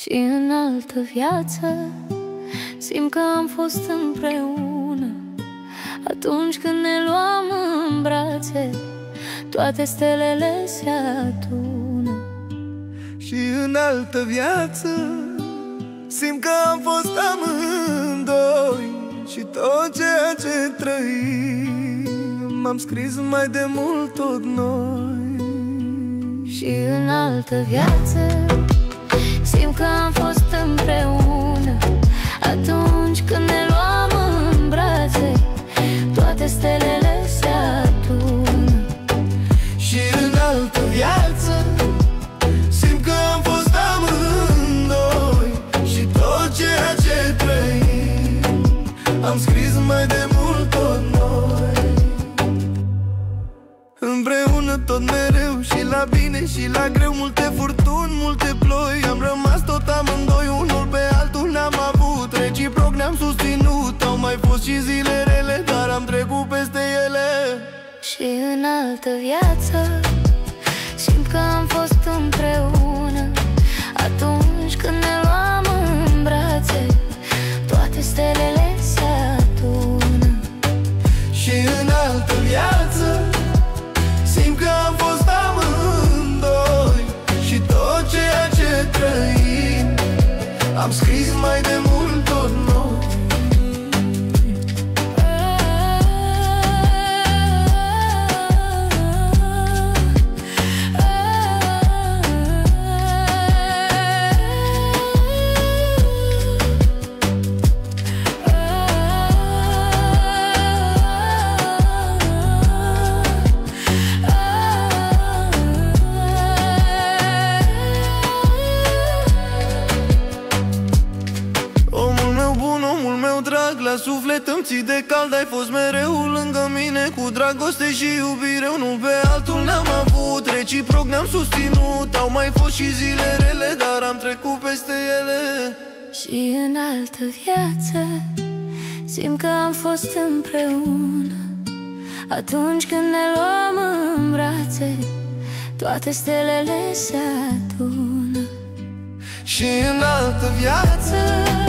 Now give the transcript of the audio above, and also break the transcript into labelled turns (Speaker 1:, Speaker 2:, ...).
Speaker 1: Și în altă viață simt că am fost împreună. Atunci când ne luam în brațe, toate stelele se adună.
Speaker 2: Și în altă viață simt că am fost amândoi. Și tot ceea ce trăim am scris mai de mult tot noi.
Speaker 1: Și în altă viață simt că am fost împreună. Atunci când ne luam în brațe, toate stelele se adună.
Speaker 2: Și în altă viață simt că am fost amândoi. Și tot ceea ce trăim am scris mai de mult tot noi. Împreună tot mereu, și la bine și la greu, multe furtuni, multe ploi. Am rămas tot amândoi, unul pe altul n-am avut, reciproc ne-am susținut. Au mai fost și zile rele, dar am trecut peste ele.
Speaker 1: Și în altă viață simt că am fost împreună. Atunci când ne luam în brațe, toate stelele se adună.
Speaker 2: Și în altă viață simt că am fost amândoi. Și tot ceea ce trăim am scris mai de mult tot noi. La suflet îmi ții de cald, ai fost mereu lângă mine, cu dragoste și iubire. Unul pe altul n-am avut, reciproc ne-am susținut. Au mai fost și zile rele, dar am trecut peste ele.
Speaker 1: Și în altă viață simt că am fost împreună. Atunci când ne luam în brațe, toate stelele se adună.
Speaker 2: Și în altă viață